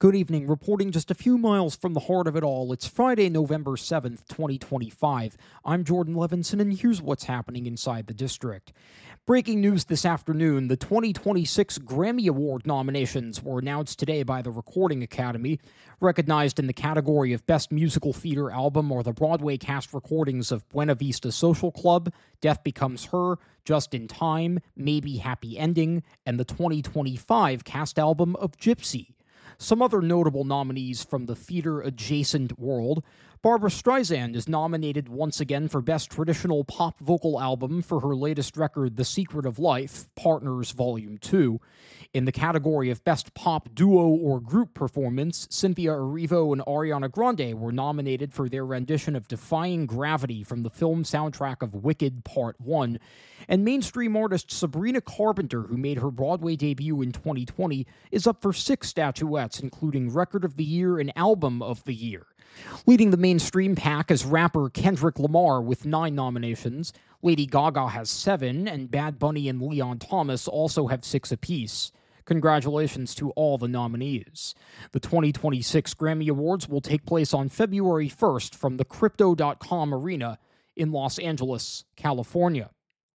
Good evening. Reporting just a few miles from the heart of it all, it's Friday, November 7th, 2025. I'm Jordan Levinson, and here's what's happening inside the district. Breaking news this afternoon, the 2026 Grammy Award nominations were announced today by the Recording Academy. Recognized in the category of Best Musical Theater Album are the Broadway cast recordings of Buena Vista Social Club, Death Becomes Her, Just in Time, Maybe Happy Ending, and the 2025 cast album of Gypsy. Some other notable nominees from the theater-adjacent world. Barbra Streisand is nominated once again for Best Traditional Pop Vocal Album for her latest record, The Secret of Life, Partners Volume 2. In the category of Best Pop Duo or Group Performance, Cynthia Erivo and Ariana Grande were nominated for their rendition of Defying Gravity from the film soundtrack of Wicked Part 1. And mainstream artist Sabrina Carpenter, who made her Broadway debut in 2020, is up for 6 statuettes, including Record of the Year and Album of the Year. Leading the mainstream pack is rapper Kendrick Lamar with 9 nominations. Lady Gaga has 7, and Bad Bunny and Leon Thomas also have 6 apiece. Congratulations to all the nominees. The 2026 Grammy Awards will take place on February 1st from the Crypto.com Arena in Los Angeles, California.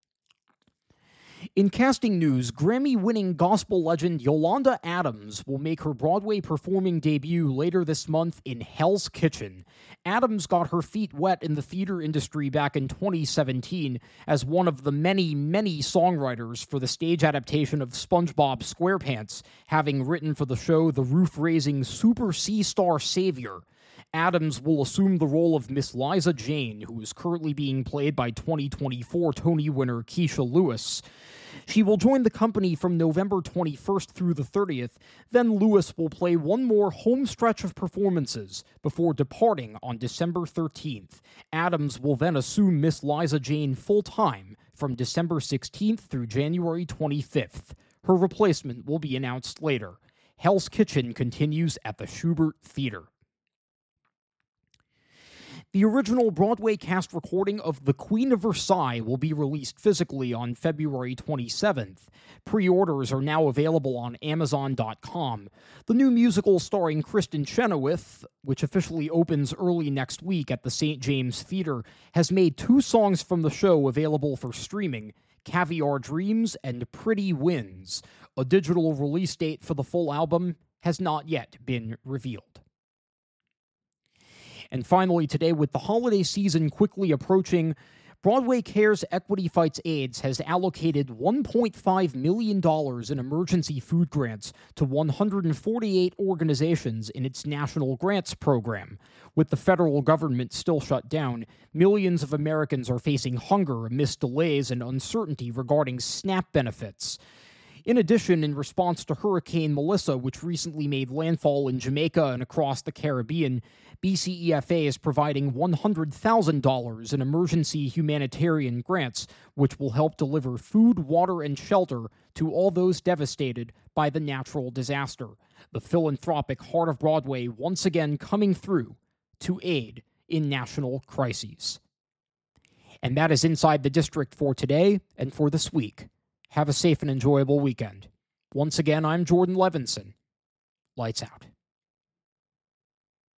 In casting news, Grammy-winning gospel legend Yolanda Adams will make her Broadway performing debut later this month in Hell's Kitchen. Adams got her feet wet in the theater industry back in 2017 as one of the many songwriters for the stage adaptation of SpongeBob SquarePants, having written for the show the roof-raising Super Sea-Star Savior. Adams will assume the role of Miss Liza Jane, who is currently being played by 2024 Tony winner Keisha Lewis. She will join the company from November 21st through the 30th. Then Lewis will play one more home stretch of performances before departing on December 13th. Adams will then assume Miss Liza Jane full-time from December 16th through January 25th. Her replacement will be announced later. Hell's Kitchen continues at the Shubert Theater. The original Broadway cast recording of The Queen of Versailles will be released physically on February 27th. Pre-orders are now available on Amazon.com. The new musical starring Kristen Chenoweth, which officially opens early next week at the St. James Theater, has made 2 songs from the show available for streaming, Caviar Dreams and Pretty Winds. A digital release date for the full album has not yet been revealed. And finally today, with the holiday season quickly approaching, Broadway Cares Equity Fights AIDS has allocated $1.5 million in emergency food grants to 148 organizations in its national grants program. With the federal government still shut down, millions of Americans are facing hunger amidst delays and uncertainty regarding SNAP benefits. In addition, in response to Hurricane Melissa, which recently made landfall in Jamaica and across the Caribbean, BCEFA is providing $100,000 in emergency humanitarian grants, which will help deliver food, water, and shelter to all those devastated by the natural disaster. The philanthropic heart of Broadway once again coming through to aid in national crises. And that is Inside the District for today and for this week. Have a safe and enjoyable weekend. Once again, I'm Jordan Levinson. Lights out.